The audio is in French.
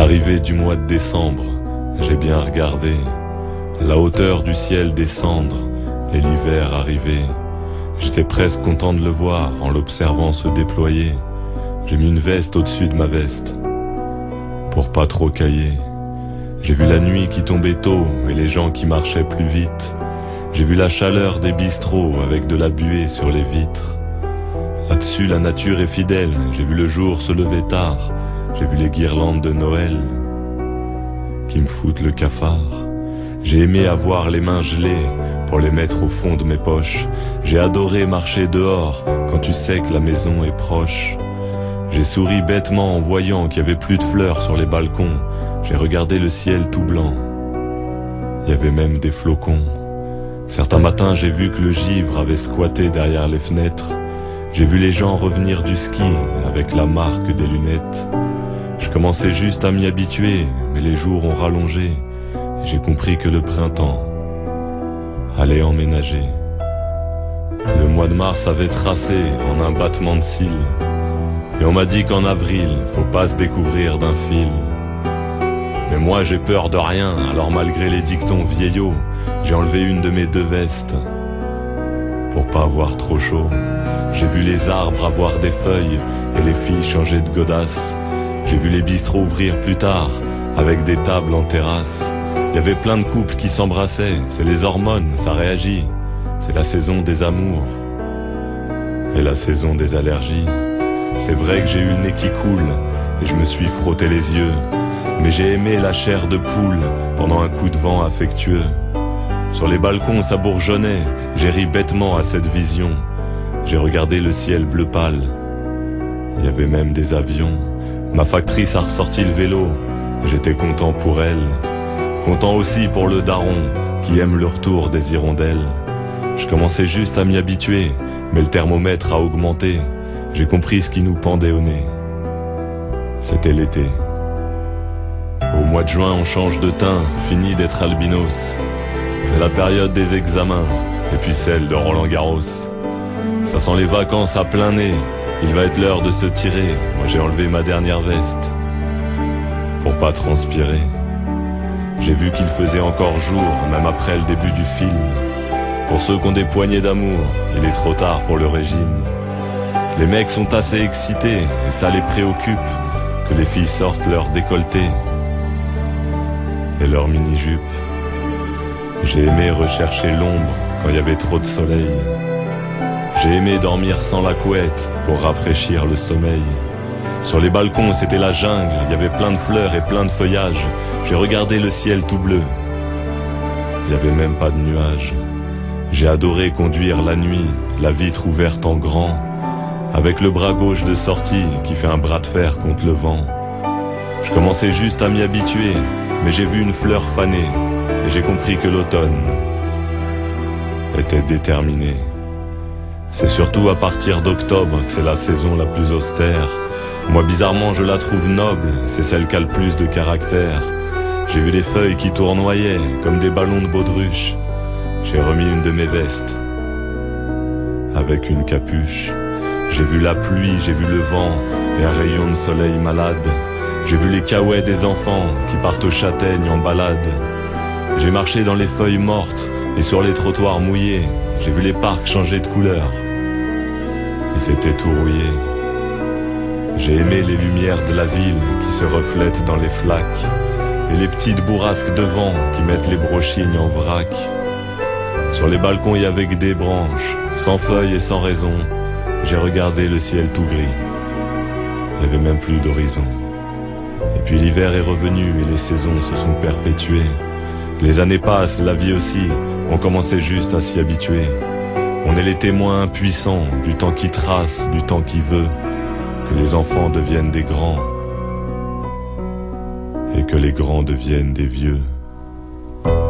L'arrivée du mois de décembre, j'ai bien regardé la hauteur du ciel descendre et l'hiver arriver. J'étais presque content de le voir en l'observant se déployer. J'ai mis une veste au-dessus de ma veste pour pas trop cailler. J'ai vu la nuit qui tombait tôt et les gens qui marchaient plus vite. J'ai vu la chaleur des bistrots avec de la buée sur les vitres. Là-dessus la nature est fidèle, j'ai vu le jour se lever tard. J'ai vu les guirlandes de Noël qui me foutent le cafard. J'ai aimé avoir les mains gelées pour les mettre au fond de mes poches. J'ai adoré marcher dehors quand tu sais que la maison est proche. J'ai souri bêtement en voyant qu'il y avait plus de fleurs sur les balcons. J'ai regardé le ciel tout blanc, il y avait même des flocons. Certains matins j'ai vu que le givre avait squatté derrière les fenêtres. J'ai vu les gens revenir du ski avec la marque des lunettes. Je commençais juste à m'y habituer, mais les jours ont rallongé et j'ai compris que le printemps allait emménager. Le mois de mars avait tracé en un battement de cils et on m'a dit qu'en avril, faut pas se découvrir d'un fil. Mais moi j'ai peur de rien, alors malgré les dictons vieillots, j'ai enlevé une de mes deux vestes pour pas avoir trop chaud. J'ai vu les arbres avoir des feuilles et les filles changer de godasses. J'ai vu les bistrots ouvrir plus tard avec des tables en terrasse. Il y avait plein de couples qui s'embrassaient, c'est les hormones, ça réagit. C'est la saison des amours et la saison des allergies. C'est vrai que j'ai eu le nez qui coule et je me suis frotté les yeux. Mais j'ai aimé la chair de poule pendant un coup de vent affectueux. Sur les balcons ça bourgeonnait, j'ai ri bêtement à cette vision. J'ai regardé le ciel bleu pâle, il y avait même des avions. Ma factrice a ressorti le vélo, et j'étais content pour elle. Content aussi pour le daron, qui aime le retour des hirondelles. Je commençais juste à m'y habituer, mais le thermomètre a augmenté. J'ai compris ce qui nous pendait au nez. C'était l'été. Au mois de juin on change de teint, fini d'être albinos. C'est la période des examens, et puis celle de Roland Garros. Ça sent les vacances à plein nez, il va être l'heure de se tirer. Moi j'ai enlevé ma dernière veste pour pas transpirer. J'ai vu qu'il faisait encore jour, même après le début du film. Pour ceux qui ont des poignées d'amour, il est trop tard pour le régime. Les mecs sont assez excités, et ça les préoccupe, que les filles sortent leur décolleté et leur mini-jupe. J'ai aimé rechercher l'ombre quand il y avait trop de soleil. J'ai aimé dormir sans la couette pour rafraîchir le sommeil. Sur les balcons c'était la jungle, il y avait plein de fleurs et plein de feuillages. J'ai regardé le ciel tout bleu, il y avait même pas de nuages. J'ai adoré conduire la nuit, la vitre ouverte en grand, avec le bras gauche de sortie qui fait un bras de fer contre le vent. Je commençais juste à m'y habituer, mais j'ai vu une fleur fanée et j'ai compris que l'automne était déterminé. C'est surtout à partir d'octobre que c'est la saison la plus austère. Moi bizarrement je la trouve noble, c'est celle qui a le plus de caractère. J'ai vu les feuilles qui tournoyaient comme des ballons de baudruche. J'ai remis une de mes vestes avec une capuche. J'ai vu la pluie, j'ai vu le vent et un rayon de soleil malade. J'ai vu les caouets des enfants qui partent aux châtaignes en balade. J'ai marché dans les feuilles mortes et sur les trottoirs mouillés. J'ai vu les parcs changer de couleur, ils étaient tout rouillés. J'ai aimé les lumières de la ville qui se reflètent dans les flaques et les petites bourrasques de vent qui mettent les brochignes en vrac. Sur les balcons il y avait que des branches, sans feuilles et sans raison. J'ai regardé le ciel tout gris, il n'y avait même plus d'horizon. Et puis l'hiver est revenu et les saisons se sont perpétuées. Les années passent, la vie aussi, on commençait juste à s'y habituer. On est les témoins impuissants du temps qui trace, du temps qui veut que les enfants deviennent des grands et que les grands deviennent des vieux.